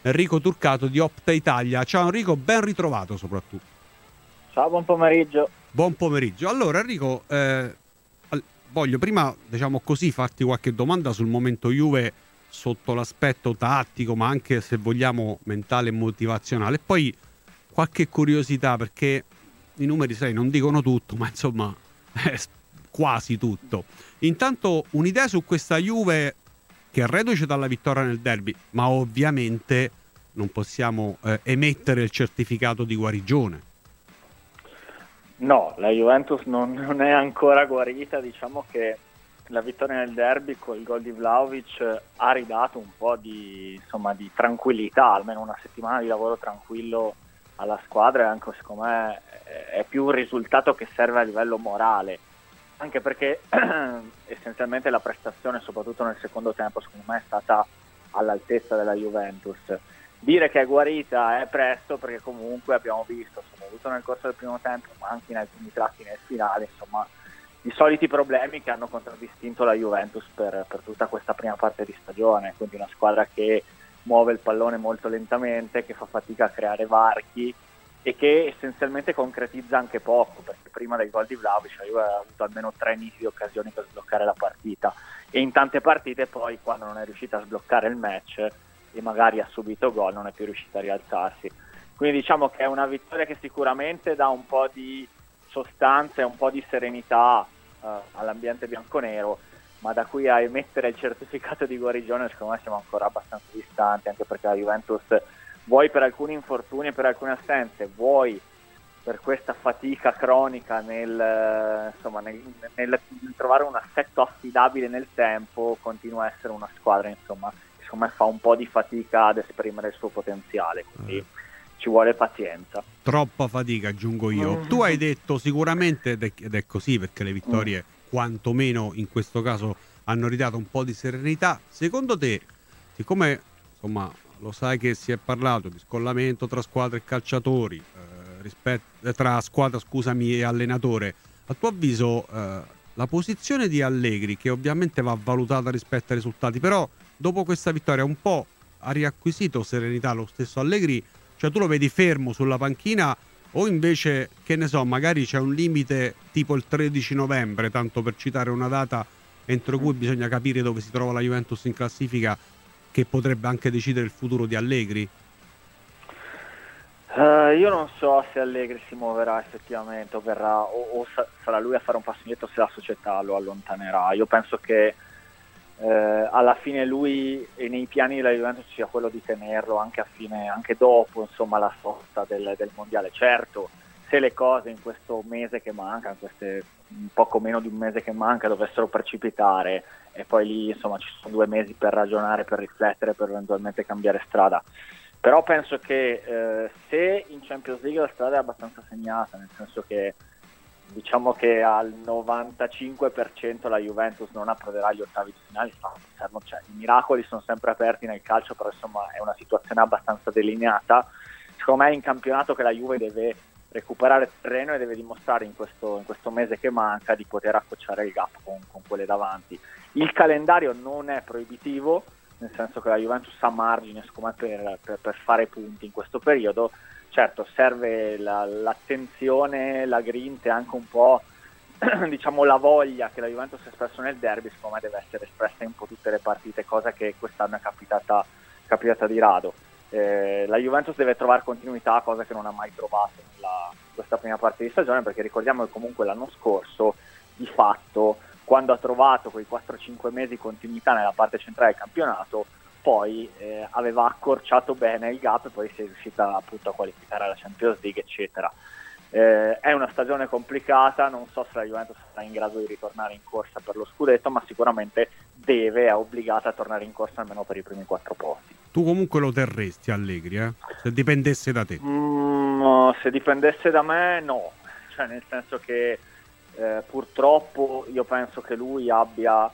Enrico Turcato di Opta Italia. Ciao Enrico, ben ritrovato soprattutto. Ciao, buon pomeriggio. Buon pomeriggio. Allora Enrico, voglio prima, diciamo così, farti qualche domanda sul momento Juve sotto l'aspetto tattico, ma anche se vogliamo mentale e motivazionale. E poi qualche curiosità, perché i numeri, sai, non dicono tutto, ma insomma quasi tutto. Intanto un'idea su questa Juve che è reduce dalla vittoria nel derby, ma ovviamente non possiamo emettere il certificato di guarigione. No, la Juventus non è ancora guarita. Diciamo che la vittoria nel derby con il gol di Vlahovic ha ridato un po' di tranquillità, almeno una settimana di lavoro tranquillo alla squadra, e anche secondo me è più un risultato che serve a livello morale, anche perché essenzialmente la prestazione, soprattutto nel secondo tempo, secondo me è stata all'altezza della Juventus. Dire che è guarita è presto, perché comunque abbiamo visto, soprattutto nel corso del primo tempo, ma anche in alcuni tratti nel finale, insomma, i soliti problemi che hanno contraddistinto la Juventus per tutta questa prima parte di stagione. Quindi una squadra che muove il pallone molto lentamente, che fa fatica a creare varchi e che essenzialmente concretizza anche poco, perché prima del gol di Vlahovic la Juve ha avuto almeno 3 nitide occasioni per sbloccare la partita, e in tante partite poi, quando non è riuscita a sbloccare il match e magari ha subito gol, non è più riuscita a rialzarsi. Quindi diciamo che è una vittoria che sicuramente dà un po' di sostanza e un po' di serenità all'ambiente bianconero, ma da qui a emettere il certificato di guarigione secondo me siamo ancora abbastanza distanti, anche perché la Juventus, vuoi per alcuni infortuni e per alcune assenze, vuoi per questa fatica cronica nel trovare un assetto affidabile nel tempo, continua a essere una squadra, insomma, secondo me fa un po' di fatica ad esprimere il suo potenziale, quindi ci vuole pazienza. Troppa fatica, aggiungo io. Tu hai detto sicuramente, ed è così perché le vittorie quantomeno in questo caso hanno ridato un po' di serenità. Secondo te, siccome insomma lo sai che si è parlato di scollamento tra squadre e calciatori, tra squadra, scusami, e allenatore, a tuo avviso la posizione di Allegri, che ovviamente va valutata rispetto ai risultati, però dopo questa vittoria un po' ha riacquisito serenità lo stesso Allegri? Cioè tu lo vedi fermo sulla panchina, o invece, che ne so, magari c'è un limite tipo il 13 novembre, tanto per citare una data entro cui bisogna capire dove si trova la Juventus in classifica, che potrebbe anche decidere il futuro di Allegri? Io non so se Allegri si muoverà effettivamente, o verrà, o sarà lui a fare un passo indietro, se la società lo allontanerà. Io penso che alla fine lui, e nei piani della Juventus, sia quello di tenerlo anche a fine, anche dopo, insomma, la sosta del mondiale. Certo, se le cose in questo mese che manca, in queste poco meno di un mese che manca, dovessero precipitare, e poi lì insomma ci sono 2 mesi per ragionare, per riflettere, per eventualmente cambiare strada. Però penso che se in Champions League la strada è abbastanza segnata, nel senso che diciamo che al 95% la Juventus non approderà agli ottavi di finale, cioè, i miracoli sono sempre aperti nel calcio, però insomma è una situazione abbastanza delineata. Secondo me è in campionato che la Juve deve recuperare terreno e deve dimostrare in questo mese che manca di poter accorciare il gap con quelle davanti. Il calendario non è proibitivo, nel senso che la Juventus ha margine, secondo me, per fare punti in questo periodo. Certo, serve l'attenzione, la grinta e anche un po' diciamo la voglia che la Juventus ha espresso nel derby, secondo me deve essere espressa in un po' tutte le partite, cosa che quest'anno è capitata di rado. La Juventus deve trovare continuità, cosa che non ha mai trovato in questa prima parte di stagione, perché ricordiamo che comunque l'anno scorso, di fatto, quando ha trovato quei 4-5 mesi di continuità nella parte centrale del campionato, poi aveva accorciato bene il gap e poi si è riuscita appunto a qualificare alla Champions League, eccetera. È una stagione complicata, non so se la Juventus sarà in grado di ritornare in corsa per lo scudetto, ma sicuramente è obbligata a tornare in corsa almeno per i primi 4 posti. Tu comunque lo terresti Allegri, se dipendesse da te? No, se dipendesse da me no, cioè nel senso che purtroppo io penso che lui abbia,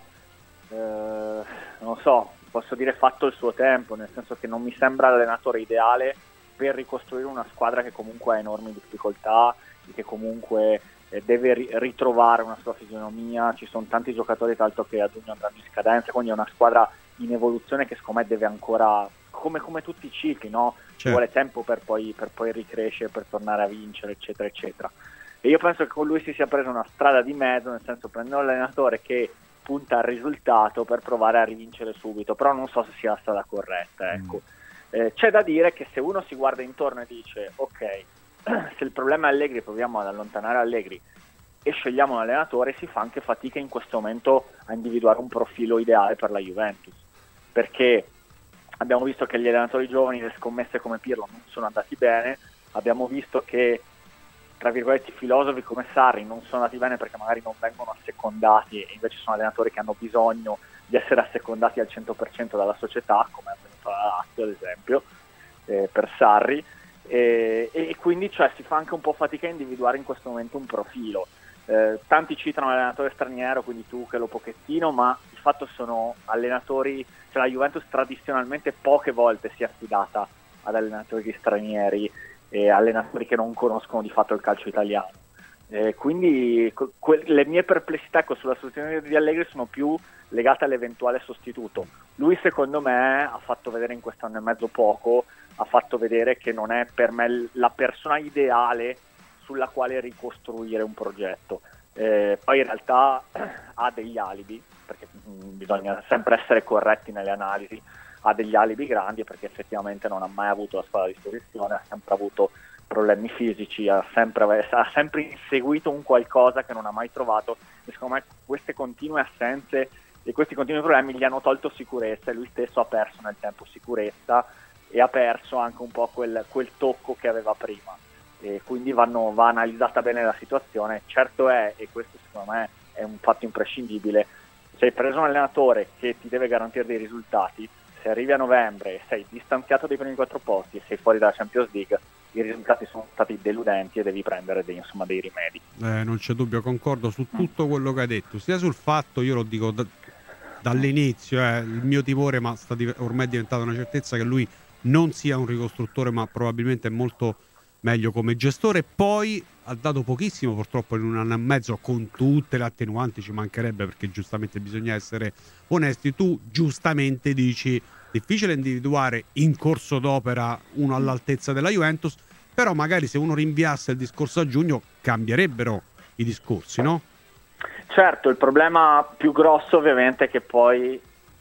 non so, posso dire fatto il suo tempo, nel senso che non mi sembra l'allenatore ideale per ricostruire una squadra che comunque ha enormi difficoltà e che comunque deve ritrovare una sua fisionomia. Ci sono tanti giocatori tra l'altro che a giugno andranno in scadenza, quindi è una squadra in evoluzione che secondo me deve ancora come tutti i cicli, no? Ci vuole tempo per poi ricrescere, per tornare a vincere, eccetera, eccetera. E io penso che con lui si sia preso una strada di mezzo, nel senso prendere un allenatore che punta al risultato per provare a rivincere subito, però non so se sia la strada corretta, ecco. C'è da dire che se uno si guarda intorno e dice ok, se il problema è Allegri, proviamo ad allontanare Allegri e scegliamo un allenatore, si fa anche fatica in questo momento a individuare un profilo ideale per la Juventus, perché abbiamo visto che gli allenatori giovani, le scommesse come Pirlo non sono andati bene, abbiamo visto che tra virgolette i filosofi come Sarri non sono andati bene perché magari non vengono assecondati, e invece sono allenatori che hanno bisogno di essere assecondati al 100% dalla società, come è avvenuto alla Lazio ad esempio, per Sarri, e quindi si fa anche un po' fatica a individuare in questo momento un profilo. Tanti citano l'allenatore straniero, quindi Tuchel o Pochettino, ma di fatto sono allenatori, la Juventus tradizionalmente poche volte si è affidata ad allenatori stranieri e allenatori che non conoscono di fatto il calcio italiano. Quindi le mie perplessità sulla soluzione di Allegri sono più legate all'eventuale sostituto. Lui secondo me ha fatto vedere in quest'anno e mezzo poco, ha fatto vedere che non è per me la persona ideale sulla quale ricostruire un progetto. Poi in realtà ha degli alibi, perché bisogna sempre essere corretti nelle analisi, ha degli alibi grandi perché effettivamente non ha mai avuto la squadra a disposizione, ha sempre avuto problemi fisici, ha sempre inseguito un qualcosa che non ha mai trovato, e secondo me queste continue assenze e questi continui problemi gli hanno tolto sicurezza, e lui stesso ha perso nel tempo sicurezza e ha perso anche un po' quel tocco che aveva prima, e quindi va analizzata bene la situazione. Certo è, e questo secondo me è un fatto imprescindibile, se hai preso un allenatore che ti deve garantire dei risultati, se arrivi a novembre e sei distanziato dai primi 4 posti e sei fuori dalla Champions League, i risultati sono stati deludenti e devi prendere dei rimedi. Non c'è dubbio, concordo su tutto quello che hai detto, sia sul fatto, io lo dico dall'inizio, il mio timore, ma ormai è diventata una certezza, che lui non sia un ricostruttore, ma probabilmente è molto meglio come gestore. Poi ha dato pochissimo purtroppo in un anno e mezzo, con tutte le attenuanti, ci mancherebbe, perché giustamente bisogna essere onesti. Tu giustamente dici difficile individuare in corso d'opera uno all'altezza della Juventus, però magari se uno rinviasse il discorso a giugno cambierebbero i discorsi, no? Certo, il problema più grosso ovviamente è che poi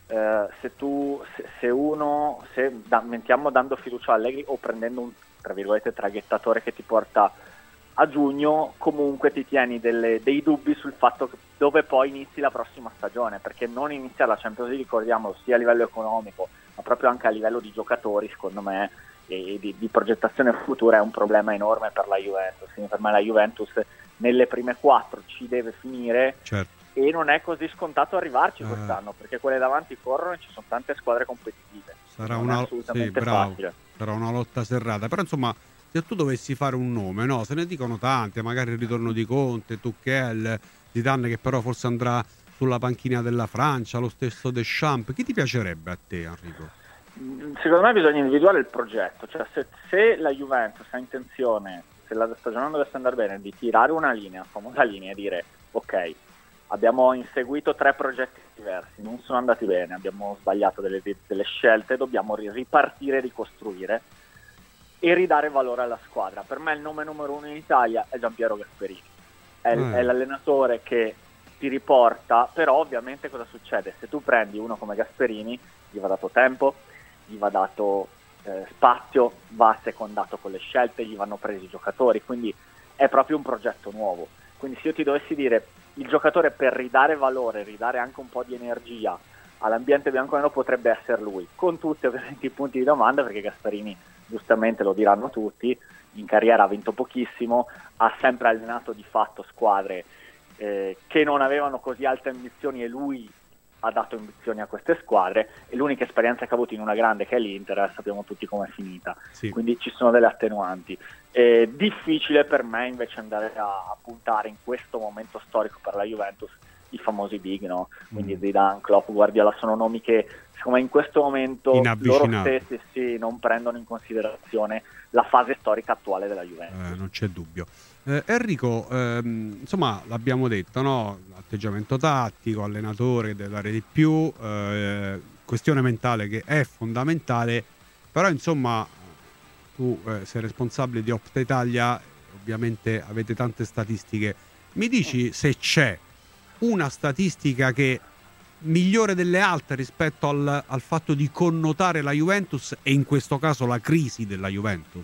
mettiamo dando fiducia a Allegri o prendendo un tra virgolette traghettatore che ti porta a giugno, comunque ti tieni dei dubbi sul fatto che dove poi inizi la prossima stagione, perché non iniziare la Champions League, ricordiamolo, sia a livello economico ma proprio anche a livello di giocatori, secondo me, e di progettazione futura, è un problema enorme per la Juventus. Quindi per me la Juventus nelle prime 4 ci deve finire, certo. E non è così scontato arrivarci quest'anno, perché quelle davanti corrono e ci sono tante squadre competitive. Sarà assolutamente facile. Sarà una lotta serrata, però insomma, se tu dovessi fare un nome, no? Se ne dicono tante, magari il ritorno di Conte, Tuchel, Zidane, che però forse andrà sulla panchina della Francia, lo stesso Deschamps. Chi ti piacerebbe a te, Enrico? Secondo me bisogna individuare il progetto, cioè se la Juventus ha intenzione, se la stagione dovesse andare bene, di tirare una linea, famosa linea, e dire ok, abbiamo inseguito 3 progetti diversi, non sono andati bene, abbiamo sbagliato delle scelte, dobbiamo ripartire, ricostruire e ridare valore alla squadra. Per me il nome numero 1 in Italia è Gianpiero Gasperini, è l'allenatore che ti riporta, però ovviamente cosa succede? Se tu prendi uno come Gasperini, gli va dato tempo, gli va dato spazio, va secondato con le scelte, gli vanno presi i giocatori, quindi è proprio un progetto nuovo. Quindi se io ti dovessi dire il giocatore per ridare valore, ridare anche un po' di energia all'ambiente bianconero, potrebbe essere lui, con tutti ovviamente i punti di domanda, perché Gasperini, giustamente lo diranno tutti, in carriera ha vinto pochissimo, ha sempre allenato di fatto squadre che non avevano così alte ambizioni, e lui ha dato ambizioni a queste squadre, e l'unica esperienza che ha avuto in una grande, che è l'Inter, sappiamo tutti com'è finita, sì. Quindi ci sono delle attenuanti. È difficile per me invece andare a puntare in questo momento storico per la Juventus i famosi big, no? Quindi Zidane, Klopp, Guardiola sono nomi che secondo me in questo momento loro stessi non prendono in considerazione la fase storica attuale della Juventus. Non c'è dubbio. Enrico, insomma l'abbiamo detto, no? Atteggiamento tattico, allenatore che deve dare di più, questione mentale che è fondamentale. Però insomma tu sei responsabile di Opta Italia, ovviamente avete tante statistiche. Mi dici se c'è una statistica che migliore delle altre rispetto al fatto di connotare la Juventus e in questo caso la crisi della Juventus?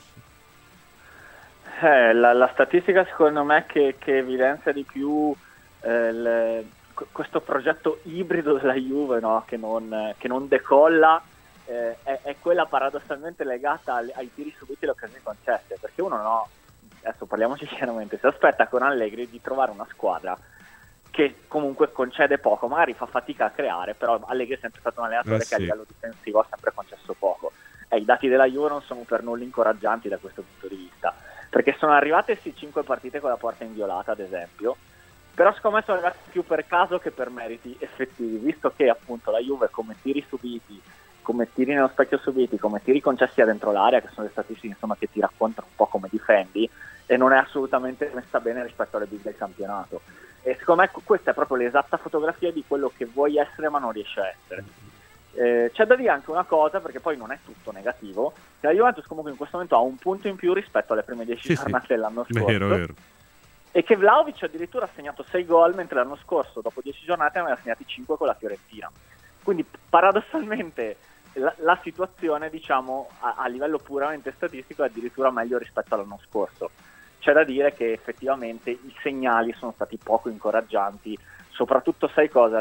La statistica secondo me che evidenzia di più questo progetto ibrido della Juve, no? che non decolla, è quella paradossalmente legata ai tiri subiti e alle occasioni concesse, perché uno, no, adesso parliamoci chiaramente, si aspetta con Allegri di trovare una squadra che comunque concede poco, magari fa fatica a creare, però Allegri è sempre stato un allenatore che a livello difensivo ha sempre concesso poco. I dati della Juve non sono per nulla incoraggianti da questo punto di vista, perché sono arrivate 5 partite con la porta inviolata, ad esempio, però secondo me sono arrivate più per caso che per meriti effettivi, visto che appunto la Juve come tiri subiti, come tiri nello specchio subiti, come tiri concessi a dentro l'area, che sono le statistiche insomma che ti raccontano un po' come difendi, e non è assolutamente messa bene rispetto alle big del campionato. E secondo me questa è proprio l'esatta fotografia di quello che vuoi essere ma non riesci a essere. C'è da dire anche una cosa, perché poi non è tutto negativo, che la Juventus comunque in questo momento ha un punto in più rispetto alle prime 10 giornate dell'anno scorso. Vero. E che Vlahovic addirittura ha segnato 6 gol, mentre l'anno scorso dopo 10 giornate ne aveva segnati 5 con la Fiorentina. Quindi paradossalmente la situazione, diciamo, a livello puramente statistico è addirittura meglio rispetto all'anno scorso. C'è da dire che effettivamente i segnali sono stati poco incoraggianti, soprattutto sai cosa?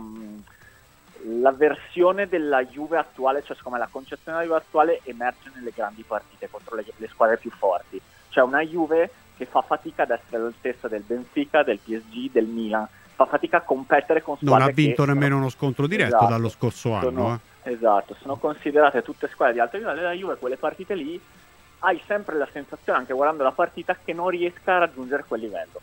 La versione della Juve attuale, cioè secondo me la concezione della Juve attuale emerge nelle grandi partite contro le squadre più forti. Cioè una Juve che fa fatica ad essere all'altezza del Benfica, del PSG, del Milan, fa fatica a competere con squadre non ha vinto nemmeno uno scontro diretto dallo scorso anno. Esatto, sono considerate tutte squadre di alto livello. La Juve quelle partite lì hai sempre la sensazione, anche guardando la partita, che non riesca a raggiungere quel livello.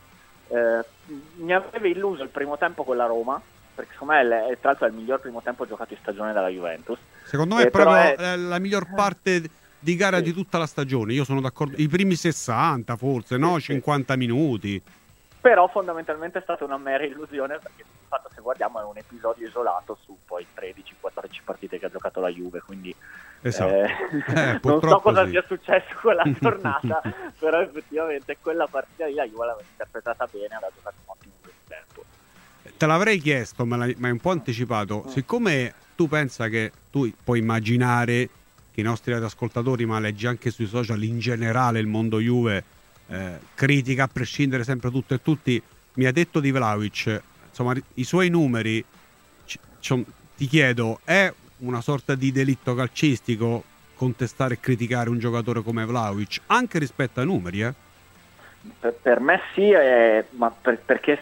Mi aveva illuso il primo tempo con la Roma, perché secondo me tra l'altro è il miglior primo tempo giocato in stagione dalla Juventus. Secondo me è proprio la miglior parte di gara di tutta la stagione, io sono d'accordo, i primi 60 forse, no? 50 minuti. Però fondamentalmente è stata una mera illusione, perché di fatto se guardiamo è un episodio isolato su poi 13-14 partite che ha giocato la Juve, quindi non so cosa sia successo quella giornata, però effettivamente quella partita lì la Juve l'aveva interpretata bene, aveva giocato un ottimo primo tempo. Te l'avrei chiesto, ma hai un po' anticipato. Siccome tu pensa che tu puoi immaginare che i nostri ascoltatori, ma leggi anche sui social in generale il mondo Juve critica a prescindere sempre tutto e tutti, mi ha detto di Vlahovic, insomma i suoi numeri, ti chiedo, è una sorta di delitto calcistico contestare e criticare un giocatore come Vlahovic anche rispetto ai numeri? Per me sì, ma perché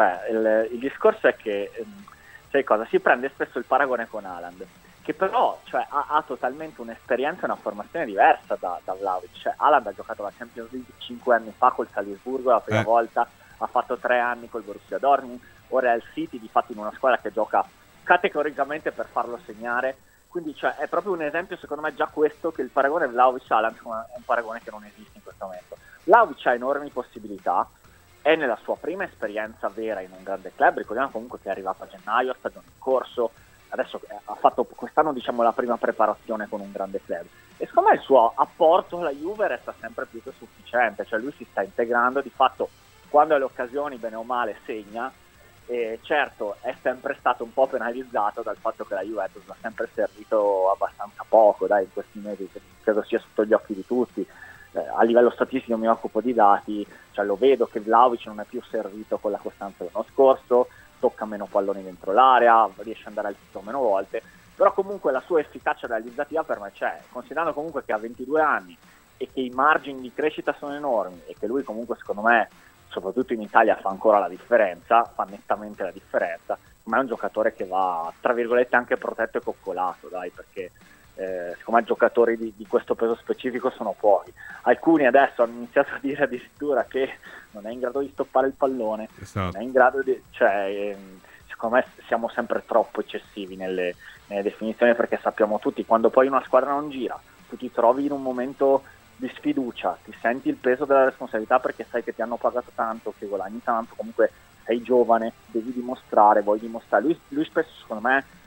il discorso è che sai cosa? Si prende spesso il paragone con Haaland, che però ha totalmente un'esperienza e una formazione diversa da Vlahovic. Cioè, Haaland ha giocato la Champions League 5 anni fa col Salisburgo la prima volta, ha fatto 3 anni col Borussia Dortmund, ora è al City, di fatto in una squadra che gioca categoricamente per farlo segnare. Quindi è proprio un esempio, secondo me, già questo, che il paragone Vlahovic-Haaland è un paragone che non esiste in questo momento. Vlahovic ha enormi possibilità, è nella sua prima esperienza vera in un grande club, ricordiamo comunque che è arrivato a gennaio, stagione in corso, adesso ha fatto quest'anno diciamo la prima preparazione con un grande club, e secondo me il suo apporto alla Juve resta sempre più che sufficiente, cioè lui si sta integrando, di fatto quando ha le occasioni bene o male segna, e certo è sempre stato un po' penalizzato dal fatto che la Juventus l'ha sempre servito abbastanza poco in questi mesi, credo sia sotto gli occhi di tutti. A livello statistico mi occupo di dati, lo vedo che Vlahovic non è più servito con la costanza dell'anno scorso, tocca meno palloni dentro l'area, riesce ad andare al titolo meno volte, però comunque la sua efficacia realizzativa per me c'è, considerando comunque che ha 22 anni e che i margini di crescita sono enormi e che lui comunque secondo me soprattutto in Italia fa ancora la differenza, fa nettamente la differenza, ma è un giocatore che va tra virgolette anche protetto e coccolato, perché secondo me giocatori di questo peso specifico sono pochi. Alcuni adesso hanno iniziato a dire addirittura che non è in grado di stoppare il pallone, non è in grado di, secondo me siamo sempre troppo eccessivi nelle definizioni, perché sappiamo tutti, quando poi una squadra non gira, tu ti trovi in un momento di sfiducia, ti senti il peso della responsabilità perché sai che ti hanno pagato tanto, che guadagni tanto, comunque sei giovane, devi dimostrare, vuoi dimostrare. Lui spesso secondo me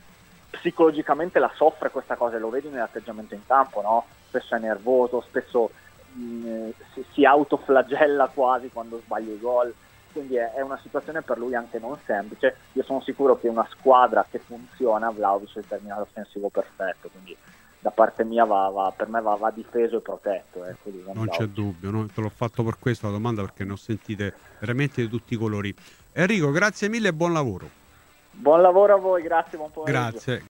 psicologicamente la soffre questa cosa, e lo vedi nell'atteggiamento in campo, no? Spesso è nervoso, spesso si autoflagella quasi quando sbaglia i gol, quindi è una situazione per lui anche non semplice. Io sono sicuro che una squadra che funziona, Vlahovic è il terminale offensivo perfetto, quindi da parte mia per me va difeso e protetto. Non c'è dubbio, no? Te l'ho fatto per questo la domanda, perché ne ho sentite veramente di tutti i colori. Enrico, grazie mille e buon lavoro. Buon lavoro a voi, grazie, buon pomeriggio. Grazie.